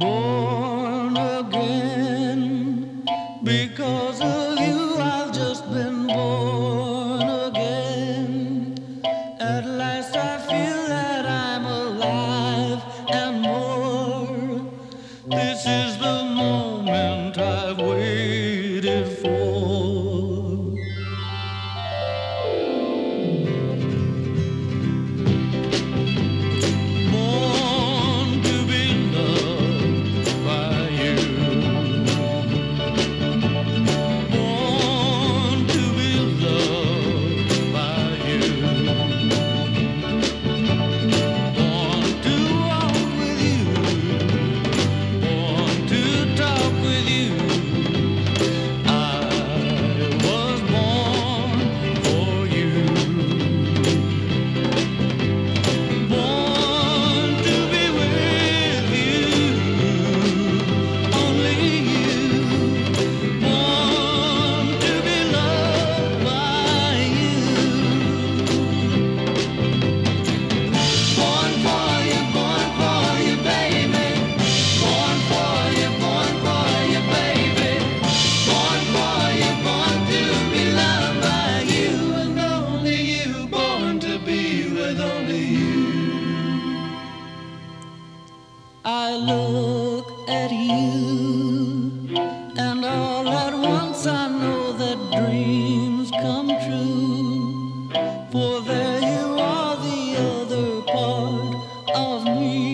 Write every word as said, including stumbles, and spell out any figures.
Born again, because of you I've just been born again. At last I feel that I'm alive and more. This is the moment I've waited for. Born to be loved by you. Born to be loved by you. Born to walk with you. Born to talk with you. I was born for you. Born to be with you, only you. Born to be loved by you. Born for you, born for you, baby. Born for you, born for you, baby. Born for you, born to be loved by you, and only you. Born to be with only you. I look at you, and all at once I know that dreams come true. For there you are, the other part of me.